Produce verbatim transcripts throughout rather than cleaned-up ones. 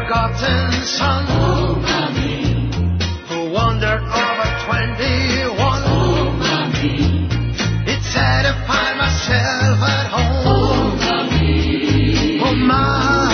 forgotten son, Oh, mommy. who wandered over twenty-one. Oh, mommy. It's sad to find myself at home. Oh, mommy. Oh, ma.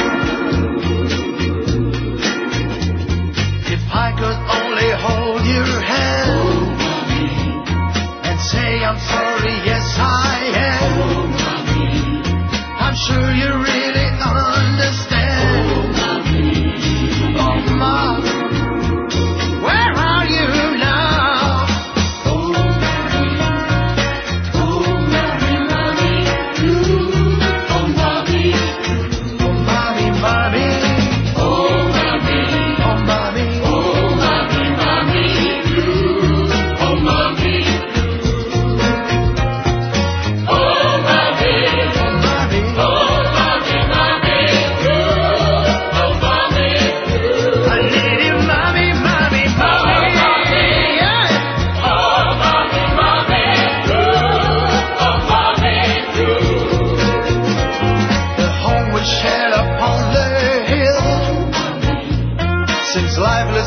If I could only hold your hand, Oh, mommy. and say I'm sorry, yes I am. Oh, mommy. I'm sure you really understand. Oh, mommy. Oh, ma, where are you now? Oh, mommy. Oh, mommy, mommy. Ooh. Oh, mommy. Oh, mommy, mommy. Oh, mommy. Oh, mommy. Oh, mommy, mommy. Ooh. Oh, mommy. Oh, mommy. Oh, mommy. Oh, mommy, mommy. Ooh. Oh, mommy. I need you, mommy, mommy, mommy. Yeah. Oh, mommy, mommy. Ooh. Oh, mommy. Ooh. The home we shared upon the hill seems lively